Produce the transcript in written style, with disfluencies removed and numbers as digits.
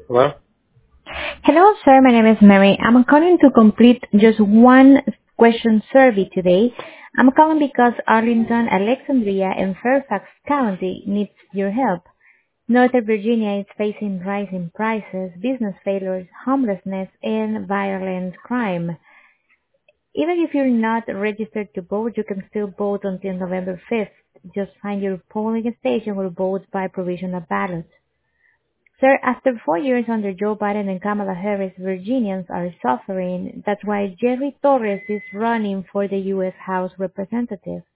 Hello? Hello, sir. My name is Mary. I'm calling to complete just one question survey today. I'm calling because Arlington, Alexandria, and Fairfax County needs your help. Northern Virginia is facing rising prices, business failures, homelessness, and violent crime. Even if you're not registered to vote, you can still vote until November 5th. Just find your polling station or vote by provisional ballot. Sir, after 4 years under Joe Biden and Kamala Harris, Virginians are suffering. That's why Jerry Torres is running for the U.S. House Representative.